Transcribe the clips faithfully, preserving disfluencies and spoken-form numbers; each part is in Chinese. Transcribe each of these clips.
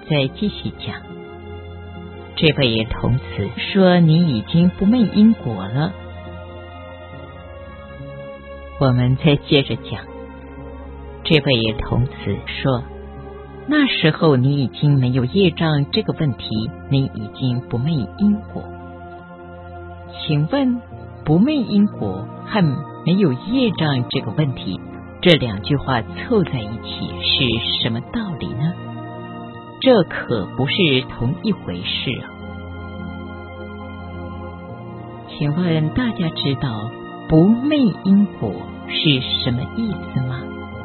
再继续讲。这位童子说你已经不昧因果了。我们再接着讲。这位童子说，那时候你已经没有业障这个问题，你已经不昧因果。请问不昧因果和没有业障这个问题，这两句话凑在一起是什么道理呢？这可不是同一回事啊！请问大家知道不昧因果是什么意思吗？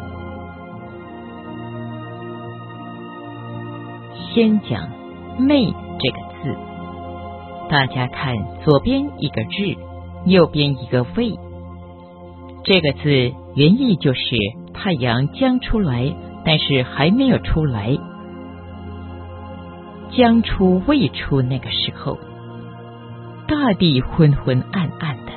先讲昧这个字，大家看左边一个日，右边一个未，这个字原意就是太阳将出来，但是还没有出来，将出未出那个时候，大地昏昏暗暗的，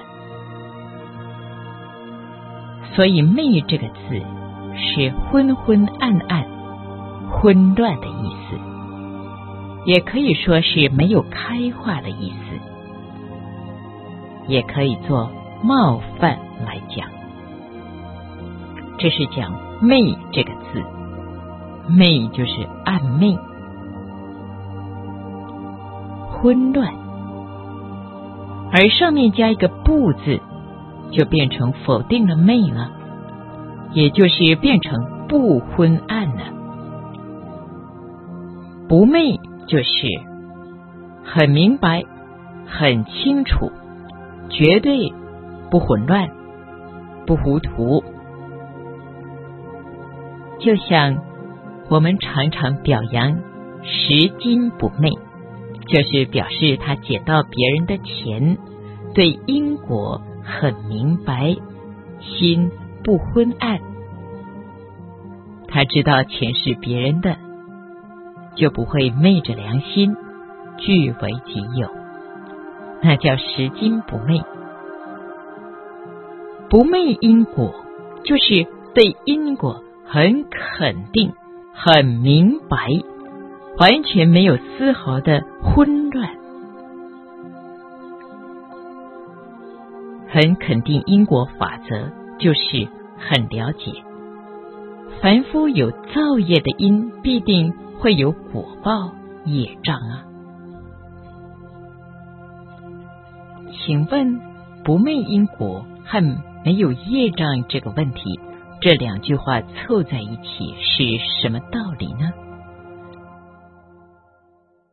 所以昧这个字是昏昏暗暗、混乱的意思，也可以说是没有开化的意思，也可以做冒犯来讲。这是讲昧这个字，昧就是暗昧、混乱，而上面加一个不字，就变成否定了昧了，也就是变成不昏暗了。不昧就是很明白、很清楚，绝对不混乱、不糊涂。就像我们常常表扬拾金不昧，就是表示他捡到别人的钱，对因果很明白，心不昏暗，他知道钱是别人的，就不会昧着良心据为己有，那叫拾金不昧。不昧因果就是对因果很肯定、很明白，完全没有丝毫的混乱，很肯定因果法则，就是很了解凡夫有造业的因，必定会有果报业障啊。请问不昧因果和没有业障这个问题，这两句话凑在一起是什么道理呢？